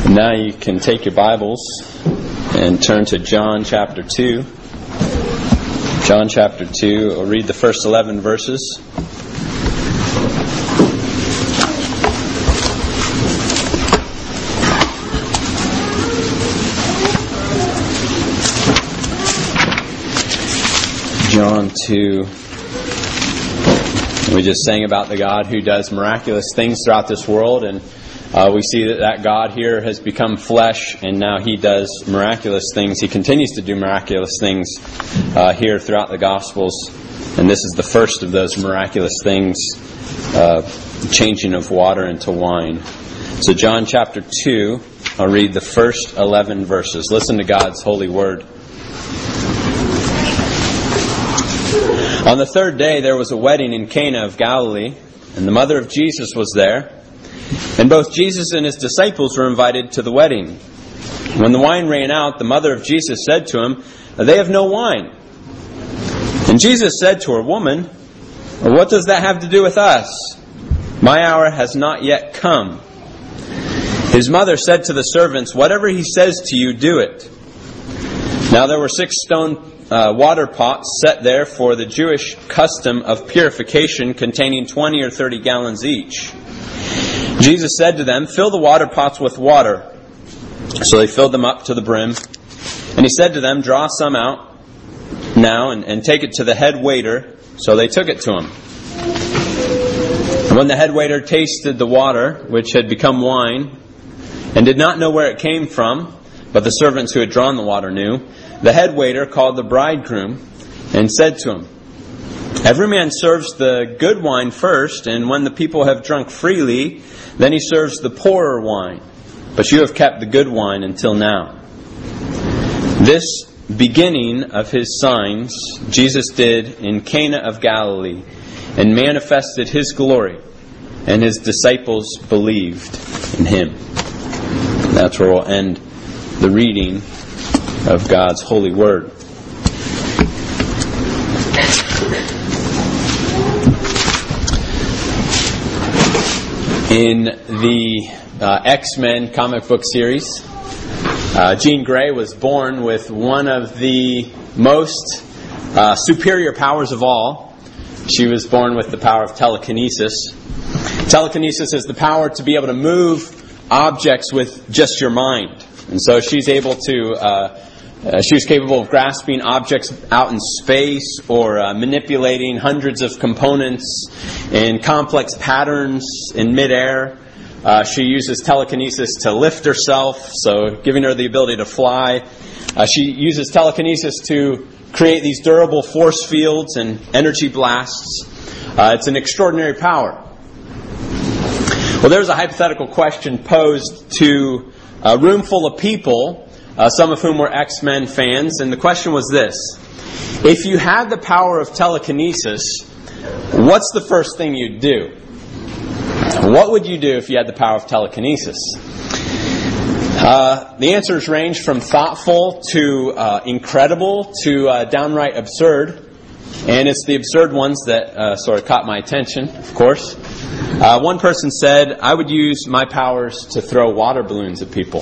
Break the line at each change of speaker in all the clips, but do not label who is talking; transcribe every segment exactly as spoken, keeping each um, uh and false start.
Now you can take your Bibles and turn to John chapter two. John chapter two, I'll read the first eleven verses. John two. We just sang about the God who does miraculous things throughout this world, and uh, we see that that God here has become flesh, and now He does miraculous things. He continues to do miraculous things uh, here throughout the Gospels, and this is the first of those miraculous things, uh, changing of water into wine. So John chapter two, I'll read the first eleven verses. Listen to God's holy word. On the third day there was a wedding in Cana of Galilee, and the mother of Jesus was there. And both Jesus and His disciples were invited to the wedding. When the wine ran out, the mother of Jesus said to Him, "They have no wine." And Jesus said to her, "Woman, what does that have to do with us? My hour has not yet come." His mother said to the servants, "Whatever He says to you, do it." Now there were six stone Uh, water pots set there for the Jewish custom of purification, containing twenty or thirty gallons each. Jesus said to them, "Fill the water pots with water." So they filled them up to the brim. And He said to them, "Draw some out now and, and take it to the head waiter." So they took it to him. And when the head waiter tasted the water, which had become wine, and did not know where it came from, but the servants who had drawn the water knew, the head waiter called the bridegroom and said to him, "Every man serves the good wine first, and when the people have drunk freely, then he serves the poorer wine. But you have kept the good wine until now." This beginning of His signs Jesus did in Cana of Galilee, and manifested His glory, and His disciples believed in Him. That's where we'll end the reading of God's holy word. In the uh, X-Men comic book series, uh, Jean Grey was born with one of the most uh, superior powers of all. She was born with the power of telekinesis. Telekinesis is the power to be able to move objects with just your mind. And so she's able to, uh, uh, she was capable of grasping objects out in space, or uh, manipulating hundreds of components in complex patterns in midair. Uh, she uses telekinesis to lift herself, so giving her the ability to fly. Uh, she uses telekinesis to create these durable force fields and energy blasts. Uh, it's an extraordinary power. Well, there's a hypothetical question posed to a room full of people, uh, some of whom were X-Men fans, and the question was this: if you had the power of telekinesis, what's the first thing you'd do? What would you do if you had the power of telekinesis? Uh, the answers range from thoughtful to uh, incredible to uh, downright absurd, and it's the absurd ones that uh, sort of caught my attention, of course. Uh, one person said, "I would use my powers to throw water balloons at people."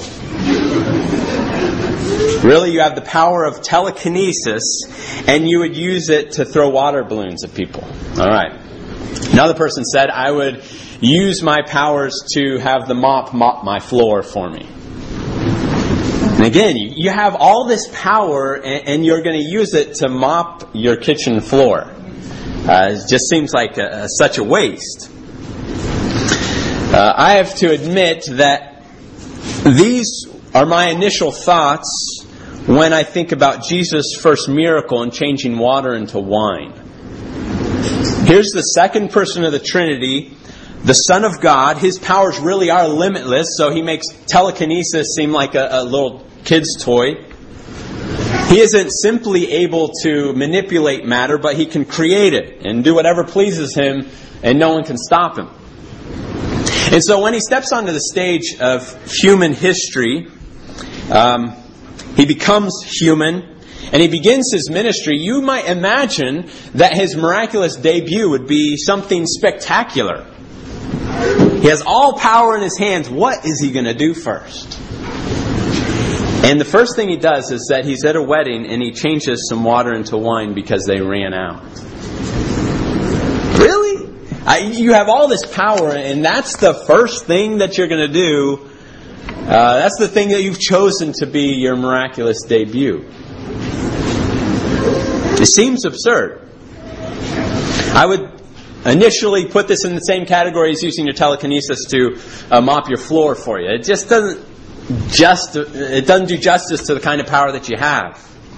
Really? You have the power of telekinesis, and you would use it to throw water balloons at people? All right. Another person said, "I would use my powers to have the mop mop my floor for me." And again, you, you have all this power, and, and you're going to use it to mop your kitchen floor. Uh, it just seems like a, a, such a waste. Uh, I have to admit that these are my initial thoughts when I think about Jesus' first miracle in changing water into wine. Here's the second person of the Trinity, the Son of God. His powers really are limitless, so He makes telekinesis seem like a, a little kid's toy. He isn't simply able to manipulate matter, but He can create it and do whatever pleases Him, and no one can stop Him. And so when He steps onto the stage of human history, um, He becomes human, and He begins His ministry. You might imagine that His miraculous debut would be something spectacular. He has all power in his hands. What is he going to do first? And the first thing he does is that he's at a wedding and he changes some water into wine because they ran out. Really? I, you have all this power, and that's the first thing that you're going to do. Uh, that's the thing that you've chosen to be your miraculous debut. It seems absurd. I would initially put this in the same category as using your telekinesis to uh, mop your floor for you. It just doesn't just it doesn't do justice to the kind of power that you have.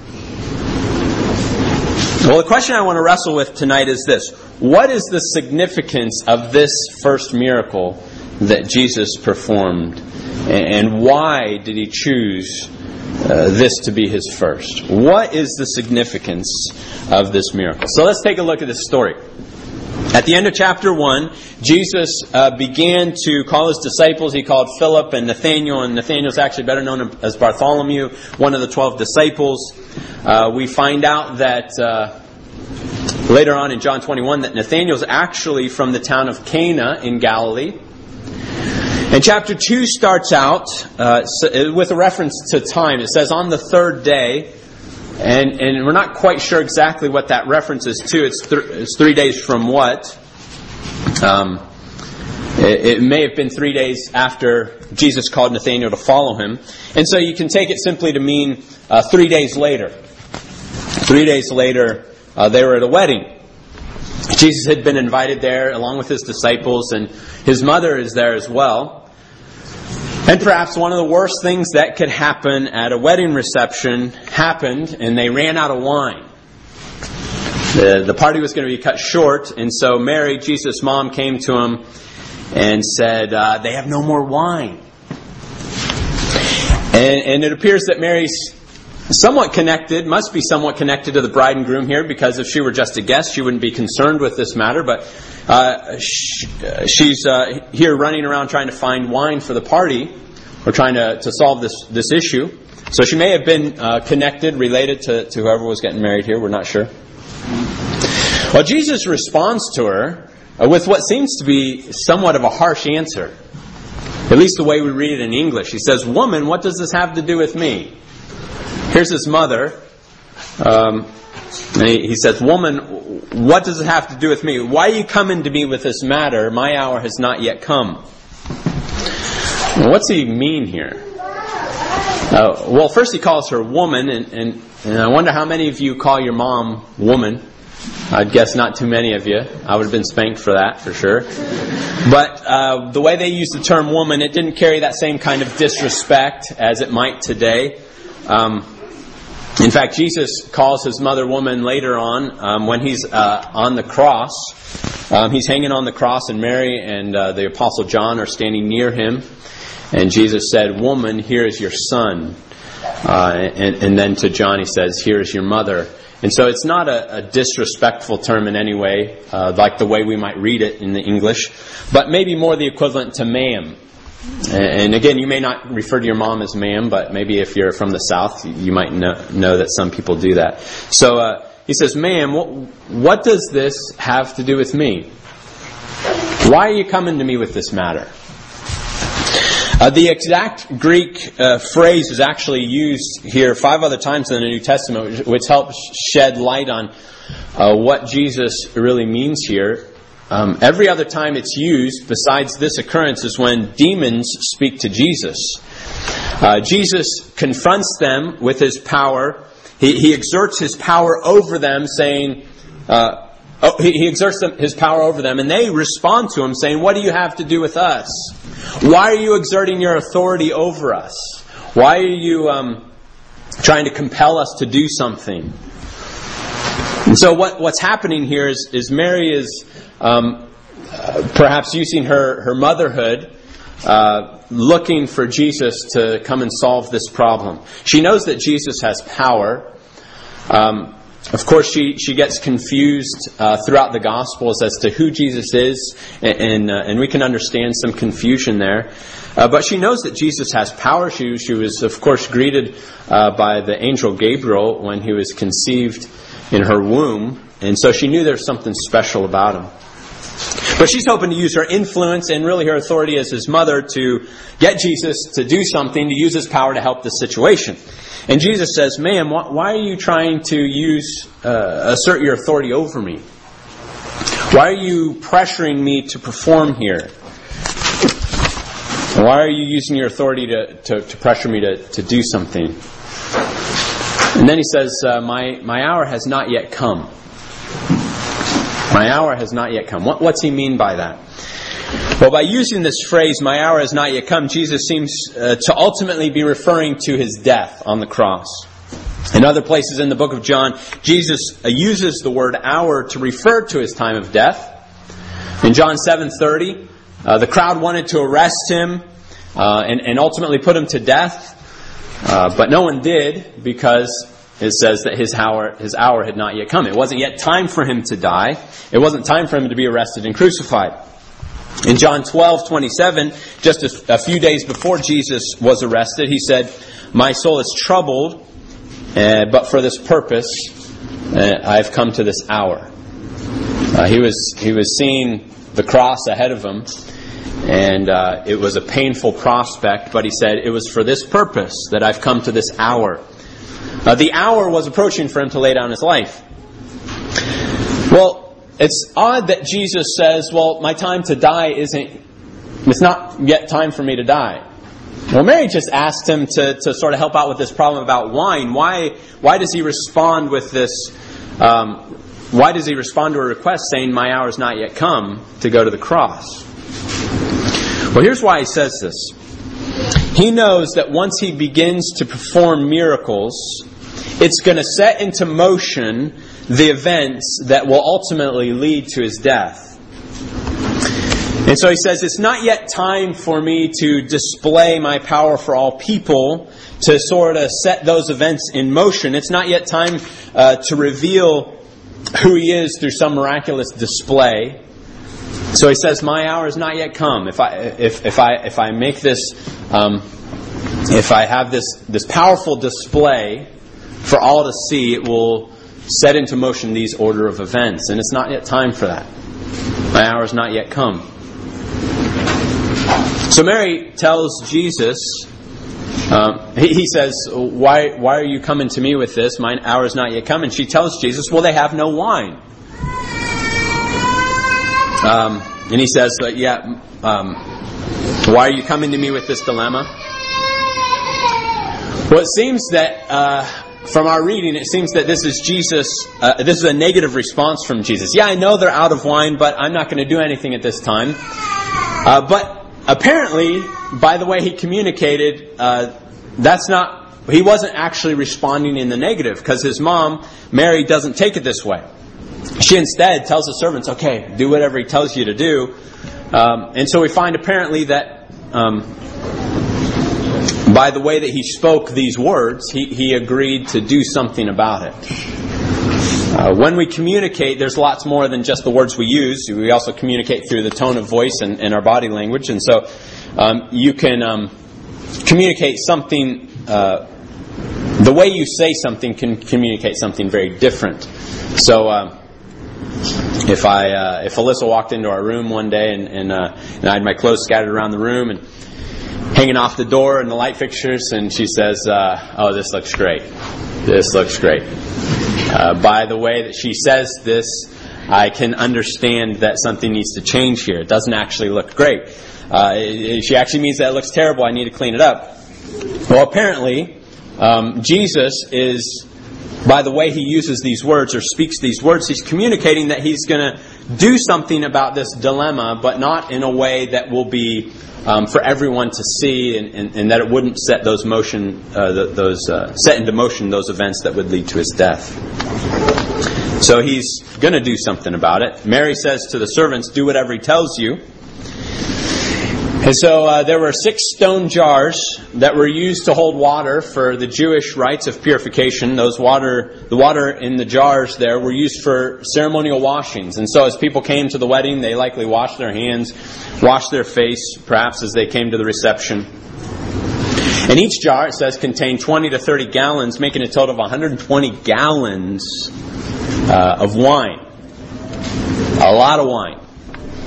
Well, the question I want to wrestle with tonight is this: what is the significance of this first miracle that Jesus performed, and why did he choose uh, this to be his first? What is the significance of this miracle? So let's take a look at this story. At the end of chapter one, Jesus uh, began to call his disciples. He called Philip and Nathanael, and Nathanael is actually better known as Bartholomew, one of the twelve disciples. Uh, we find out that uh, later on in John twenty-one that Nathanael is actually from the town of Cana in Galilee. And chapter two starts out uh, with a reference to time. It says, on the third day. And and we're not quite sure exactly what that reference is to. It's, th- it's three days from what? Um, it, it may have been three days after Jesus called Nathanael to follow him. And so you can take it simply to mean uh, three days later. Three days later, uh, they were at a wedding. Jesus had been invited there along with his disciples, and his mother is there as well. And perhaps one of the worst things that could happen at a wedding reception happened, and they ran out of wine. The, the party was going to be cut short, and so Mary, Jesus' mom, came to him and said, uh, they have no more wine. And, and it appears that Mary's somewhat connected, must be somewhat connected to the bride and groom here, because if she were just a guest, she wouldn't be concerned with this matter. But uh, she, uh, she's uh, here running around trying to find wine for the party, or trying to, to solve this, this issue. So she may have been uh, connected, related to, to whoever was getting married here. We're not sure. Well, Jesus responds to her uh, with what seems to be somewhat of a harsh answer. At least the way we read it in English. He says, "Woman, what does this have to do with me?" Here's his mother. Um, and he, he says, "Woman, what does it have to do with me? Why are you coming to me with this matter? My hour has not yet come." Well, what's he mean here? Uh, well, first he calls her woman, and, and, and I wonder how many of you call your mom woman. I'd guess not too many of you. I would have been spanked for that, for sure. But uh, the way they use the term woman, it didn't carry that same kind of disrespect as it might today. Um, in fact, Jesus calls his mother woman later on um, when he's uh, on the cross. Um, he's hanging on the cross, and Mary and uh, the Apostle John are standing near him. And Jesus said, "Woman, here is your son." Uh, and, and then to John he says, "Here is your mother." And so it's not a, a disrespectful term in any way, uh, like the way we might read it in the English, but maybe more the equivalent to ma'am. And again, you may not refer to your mom as ma'am, but maybe if you're from the South, you might know, know that some people do that. So uh, he says, "Ma'am, what, what does this have to do with me? Why are you coming to me with this matter?" Uh, the exact Greek uh, phrase is actually used here five other times in the New Testament, which, which helps shed light on uh, what Jesus really means here. Um, every other time it's used, besides this occurrence, is when demons speak to Jesus. Uh, Jesus confronts them with his power. He, he exerts his power over them, saying, uh, oh, he, he exerts them, his power over them, and they respond to him, saying, "What do you have to do with us? Why are you exerting your authority over us? Why are you um, trying to compel us to do something?" And so what, what's happening here is, is Mary is um, uh, perhaps using her, her motherhood, uh, looking for Jesus to come and solve this problem. She knows that Jesus has power. Um, Of course, she, she gets confused uh, throughout the Gospels as to who Jesus is, and and, uh, and we can understand some confusion there. Uh, but she knows that Jesus has power. She, she was, of course, greeted uh, by the angel Gabriel when he was conceived in her womb, and so she knew there was something special about him. But she's hoping to use her influence and really her authority as his mother to get Jesus to do something, to use his power to help the situation. And Jesus says, "Ma'am, why are you trying to use, uh, assert your authority over me? Why are you pressuring me to perform here? Why are you using your authority to, to, to pressure me to, to do something?" And then he says, uh, my, my hour has not yet come. My hour has not yet come. What, what's he mean by that? Well, by using this phrase, "my hour has not yet come," Jesus seems uh, to ultimately be referring to his death on the cross. In other places in the book of John, Jesus uh, uses the word hour to refer to his time of death. In John seven thirty, uh, the crowd wanted to arrest him uh, and, and ultimately put him to death. Uh, but no one did, because it says that his hour, his hour had not yet come. It wasn't yet time for him to die. It wasn't time for him to be arrested and crucified. In John twelve twenty-seven, just a, a few days before Jesus was arrested, he said, "My soul is troubled, uh, but for this purpose uh, I have come to this hour." Uh, he was he was seeing the cross ahead of him, and uh, it was a painful prospect, but he said, "It was for this purpose that I've come to this hour." Uh, the hour was approaching for him to lay down his life. Well, it's odd that Jesus says, "Well, my time to die isn't, it's not yet time for me to die." Well, Mary just asked him to, to sort of help out with this problem about wine. Why, why does he respond with this, um, why does he respond to a request saying, "My hour has not yet come," to go to the cross? Well, here's why he says this. He knows that once he begins to perform miracles, it's going to set into motion the events that will ultimately lead to his death. And so he says, "It's not yet time for me to display my power for all people, to sort of set those events in motion. It's not yet time uh, to reveal who he is through some miraculous display." So he says, "My hour has not yet come. If I if if I if I make this um, if I have this this powerful display for all to see, it will set into motion these order of events, and it's not yet time for that. My hour has not yet come." So Mary tells Jesus, um, he, he says, "Why why are you coming to me with this? My hour has not yet come." And she tells Jesus, "Well, they have no wine." Um, and he says, uh, yeah, um, "Why are you coming to me with this dilemma?" Well, it seems that uh, from our reading, it seems that this is Jesus. Uh, this is a negative response from Jesus. Yeah, I know they're out of wine, but I'm not going to do anything at this time. Uh, but apparently, by the way he communicated, uh, that's not. He wasn't actually responding in the negative, because his mom, Mary, doesn't take it this way. She instead tells the servants, "Okay, do whatever he tells you to do." Um, and so we find apparently that um, by the way that he spoke these words, he, he agreed to do something about it. Uh, when we communicate, there's lots more than just the words we use. We also communicate through the tone of voice and, and our body language. And so um, you can um, communicate something, uh, the way you say something can communicate something very different. So uh, if I uh, if Alyssa walked into our room one day and and, uh, and I had my clothes scattered around the room and hanging off the door and the light fixtures, and she says, uh, "Oh, this looks great. This looks great." Uh, by the way that she says this, I can understand that something needs to change here. It doesn't actually look great. Uh, it, she actually means that it looks terrible. I need to clean it up. Well, apparently, um, Jesus is, by the way he uses these words or speaks these words, he's communicating that he's going to do something about this dilemma, but not in a way that will be um, for everyone to see, and, and, and that it wouldn't set those motion, uh, the, those uh, set into motion those events that would lead to his death. So he's going to do something about it. Mary says to the servants, "Do whatever he tells you." And so uh, there were six stone jars that were used to hold water for the Jewish rites of purification. Those water, the water in the jars there were used for ceremonial washings. And so as people came to the wedding, they likely washed their hands, washed their face, perhaps as they came to the reception. And each jar, it says, contained twenty to thirty gallons, making a total of one hundred twenty gallons uh, of wine. A lot of wine.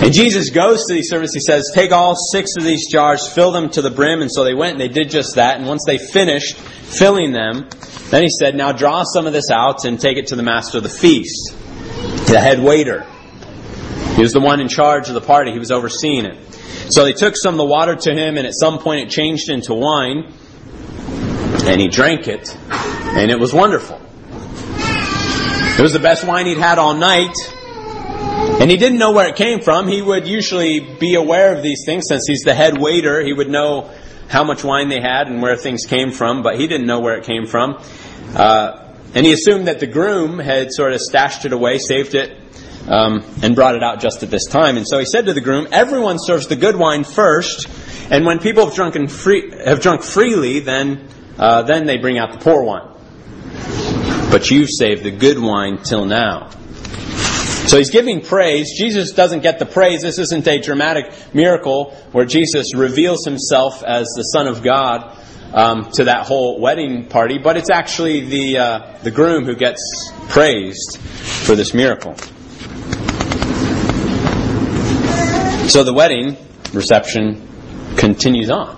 And Jesus goes to these servants. He says, take all six of these jars, fill them to the brim. And so they went and they did just that. And once they finished filling them, then he said, now draw some of this out and take it to the master of the feast, the head waiter. He was the one in charge of the party. He was overseeing it. So they took some of the water to him, and at some point it changed into wine. And he drank it, and it was wonderful. It was the best wine he'd had all night. And he didn't know where it came from. He would usually be aware of these things. Since he's the head waiter, he would know how much wine they had and where things came from. But he didn't know where it came from. Uh, and he assumed that the groom had sort of stashed it away, saved it, um, and brought it out just at this time. And so he said to the groom, everyone serves the good wine first. And when people have drunken free, have drunk freely, then, uh, then they bring out the poor wine. But you've saved the good wine till now. So he's giving praise. Jesus doesn't get the praise. This isn't a dramatic miracle where Jesus reveals himself as the Son of God um, to that whole wedding party. But it's actually the uh, the groom who gets praised for this miracle. So the wedding reception continues on.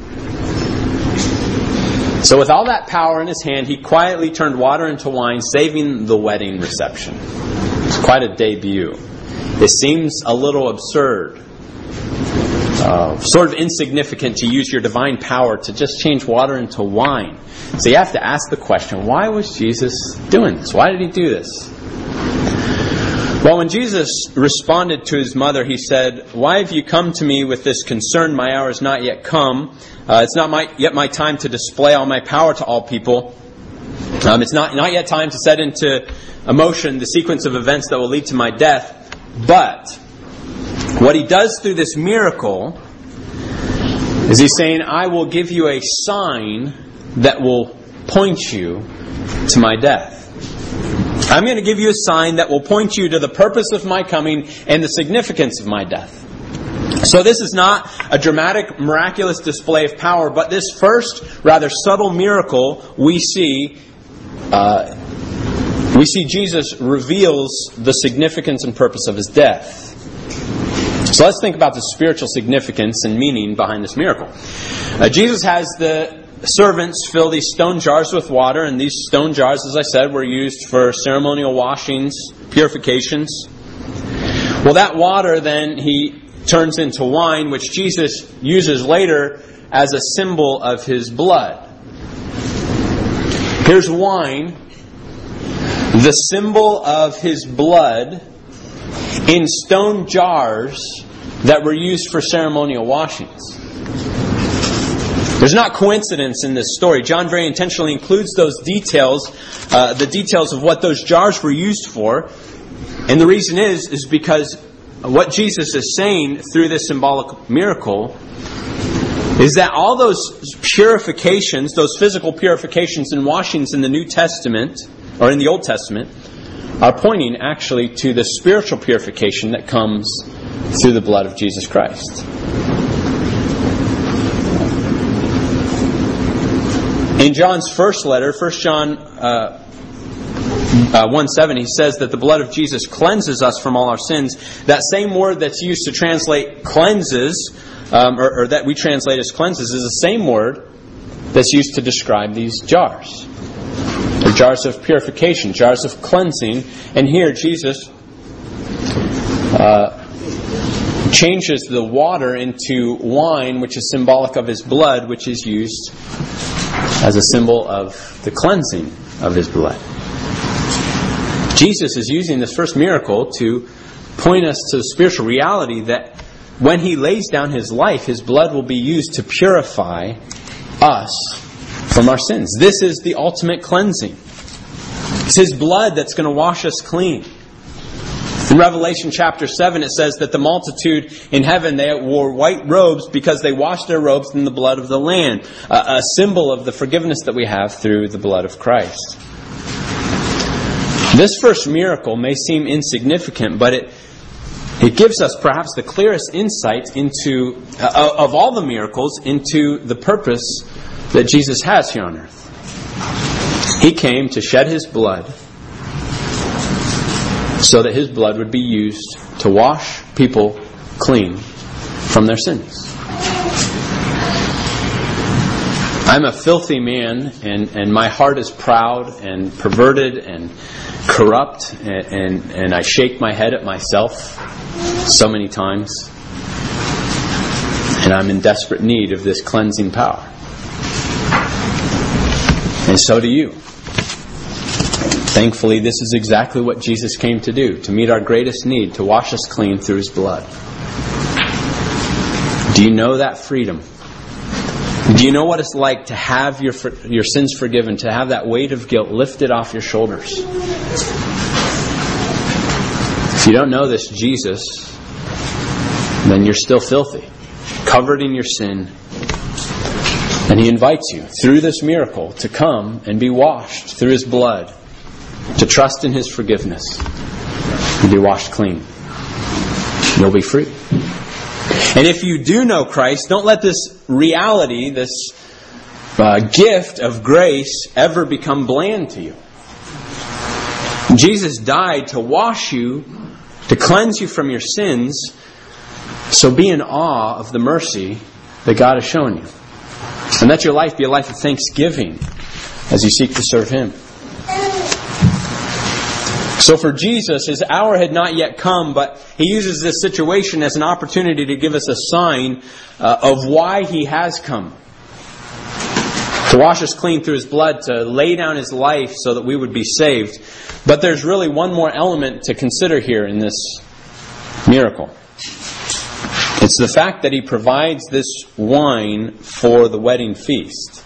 So with all that power in his hand, he quietly turned water into wine, saving the wedding reception. It's quite a debut. It seems a little absurd, uh, sort of insignificant to use your divine power to just change water into wine. So you have to ask the question, why was Jesus doing this? Why did he do this? Well, when Jesus responded to his mother, he said, why have you come to me with this concern? My hour is not yet come. Uh, it's not my, yet my time to display all my power to all people. Um, it's not, not yet time to set into emotion the sequence of events that will lead to my death. But what he does through this miracle is he's saying, I will give you a sign that will point you to my death. I'm going to give you a sign that will point you to the purpose of my coming and the significance of my death. So this is not a dramatic, miraculous display of power, but this first rather subtle miracle we see, uh, we see Jesus reveals the significance and purpose of his death. So let's think about the spiritual significance and meaning behind this miracle. Uh, Jesus has the servants fill these stone jars with water, and these stone jars, as I said, were used for ceremonial washings, purifications. Well, that water then he turns into wine, which Jesus uses later as a symbol of his blood. Here's wine, the symbol of his blood, in stone jars that were used for ceremonial washings. There's not coincidence in this story. John very intentionally includes those details, uh, the details of what those jars were used for. And the reason is, is because what Jesus is saying through this symbolic miracle is that all those purifications, those physical purifications and washings in the New Testament, or in the Old Testament, are pointing actually to the spiritual purification that comes through the blood of Jesus Christ. In John's first letter, First John uh, uh, one seven, he says that the blood of Jesus cleanses us from all our sins. That same word that's used to translate cleanses, um, or, or that we translate as cleanses, is the same word that's used to describe these jars. They're jars of purification, jars of cleansing. And here Jesus uh, changes the water into wine, which is symbolic of his blood, which is used as a symbol of the cleansing of his blood. Jesus is using this first miracle to point us to the spiritual reality that when he lays down his life, his blood will be used to purify us from our sins. This is the ultimate cleansing. It's his blood that's going to wash us clean. In Revelation chapter seven, it says that the multitude in heaven, they wore white robes because they washed their robes in the blood of the Lamb, a symbol of the forgiveness that we have through the blood of Christ. This first miracle may seem insignificant, but it it gives us perhaps the clearest insight into, uh, of all the miracles, into the purpose that Jesus has here on earth. He came to shed his blood so that his blood would be used to wash people clean from their sins. I'm a filthy man, and, and my heart is proud and perverted and corrupt, and, and, and I shake my head at myself so many times. And I'm in desperate need of this cleansing power. And so do you. Thankfully, this is exactly what Jesus came to do, to meet our greatest need, to wash us clean through His blood. Do you know that freedom? Do you know what it's like to have your your sins forgiven, to have that weight of guilt lifted off your shoulders? If you don't know this Jesus, then you're still filthy, covered in your sin. And He invites you, through this miracle, to come and be washed through His blood, to trust in His forgiveness, and be washed clean. You'll be free. And if you do know Christ, don't let this reality, this uh, gift of grace, ever become bland to you. Jesus died to wash you, to cleanse you from your sins, so be in awe of the mercy that God has shown you. And let your life be a life of thanksgiving as you seek to serve Him. So for Jesus, His hour had not yet come, but He uses this situation as an opportunity to give us a sign uh, of why He has come. To wash us clean through His blood, to lay down His life so that we would be saved. But there's really one more element to consider here in this miracle. It's the fact that He provides this wine for the wedding feast.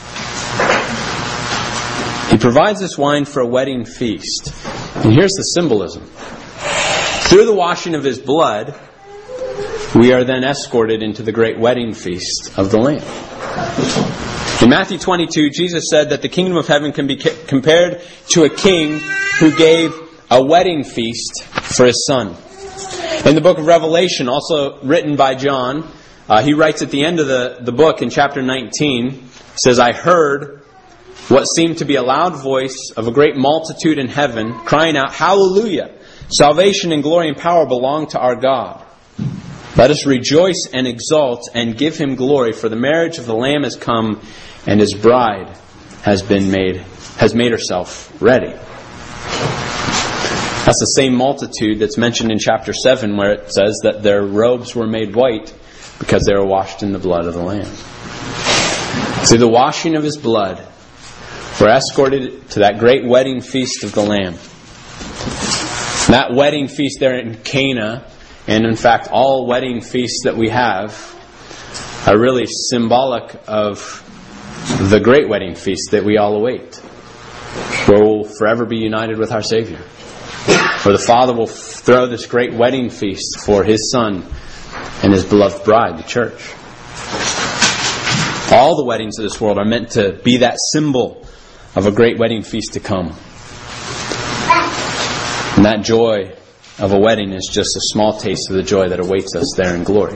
He provides this wine for a wedding feast. And here's the symbolism. Through the washing of His blood, we are then escorted into the great wedding feast of the Lamb. In Matthew twenty-two, Jesus said that the kingdom of heaven can be compared to a king who gave a wedding feast for his son. In the book of Revelation, also written by John, uh, he writes at the end of the, the book in chapter nineteen, says, I heard what seemed to be a loud voice of a great multitude in heaven, crying out, Hallelujah! Salvation and glory and power belong to our God. Let us rejoice and exult and give Him glory, for the marriage of the Lamb has come, and His bride has been made, has made herself ready. That's the same multitude that's mentioned in chapter seven, where it says that their robes were made white because they were washed in the blood of the Lamb. Through the washing of His blood, we're escorted to that great wedding feast of the Lamb. That wedding feast there in Cana, and in fact all wedding feasts that we have, are really symbolic of the great wedding feast that we all await, where we'll forever be united with our Savior. Where the Father will throw this great wedding feast for His Son and His beloved bride, the church. All the weddings of this world are meant to be that symbol of a great wedding feast to come. And that joy of a wedding is just a small taste of the joy that awaits us there in glory.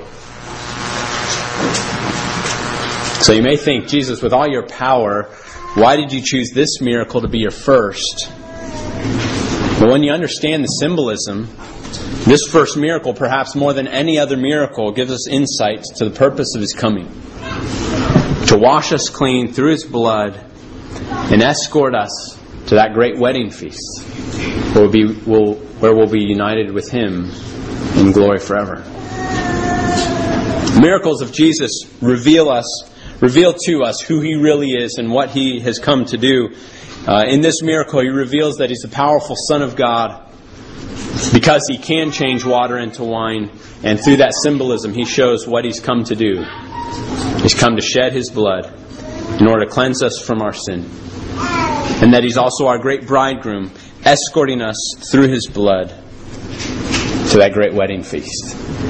So you may think, Jesus, with all your power, why did you choose this miracle to be your first? But when you understand the symbolism, this first miracle, perhaps more than any other miracle, gives us insight to the purpose of His coming. To wash us clean through His blood and escort us to that great wedding feast where we'll be, we'll, where we'll be united with Him in glory forever. The miracles of Jesus reveal us, reveal to us who He really is and what He has come to do. Uh, in this miracle, He reveals that He's the powerful Son of God because He can change water into wine. And through that symbolism, He shows what He's come to do. He's come to shed His blood in order to cleanse us from our sin. And that He's also our great bridegroom, escorting us through His blood to that great wedding feast.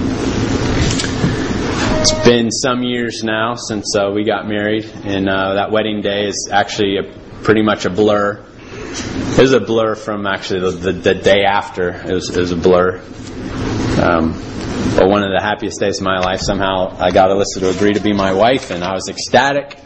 It's been some years now since uh, we got married, and uh, that wedding day is actually a, pretty much a blur. It was a blur from actually the, the, the day after. It was, it was a blur. Um, but one of the happiest days of my life, somehow I got Alyssa to agree to be my wife, and I was ecstatic.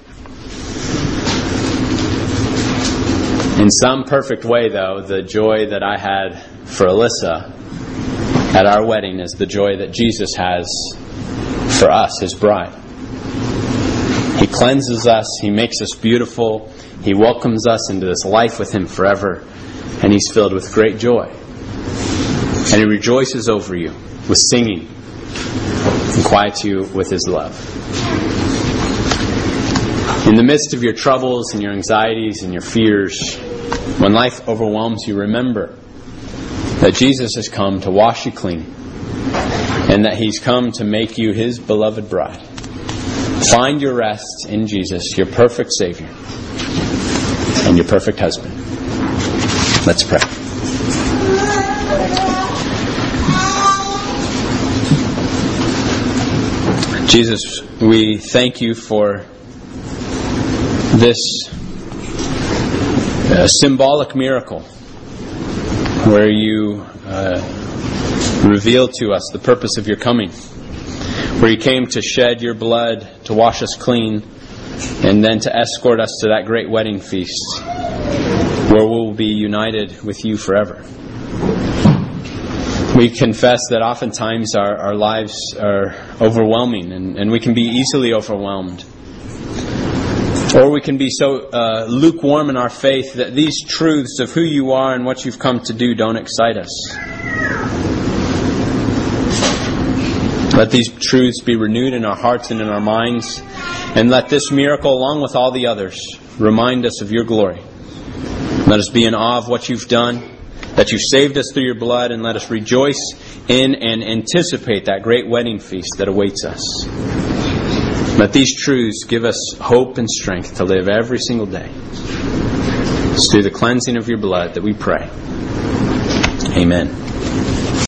In some perfect way, though, the joy that I had for Alyssa at our wedding is the joy that Jesus has for us, His bride. He cleanses us, He makes us beautiful, He welcomes us into this life with Him forever, and He's filled with great joy. And He rejoices over you with singing and quiets you with His love. In the midst of your troubles and your anxieties and your fears, when life overwhelms you, remember that Jesus has come to wash you clean and that He's come to make you His beloved bride. Find your rest in Jesus, your perfect Savior and your perfect husband. Let's pray. Jesus, we thank You for this uh, symbolic miracle where You uh, reveal to us the purpose of Your coming, where You came to shed Your blood to wash us clean and then to escort us to that great wedding feast where we'll be united with You forever. We confess that oftentimes our, our lives are overwhelming and, and we can be easily overwhelmed. Or we can be so uh, lukewarm in our faith that these truths of who You are and what You've come to do don't excite us. Let these truths be renewed in our hearts and in our minds, and let this miracle, along with all the others, remind us of Your glory. Let us be in awe of what You've done, that You've saved us through Your blood, and let us rejoice in and anticipate that great wedding feast that awaits us. Let these truths give us hope and strength to live every single day. It's through the cleansing of Your blood that we pray. Amen.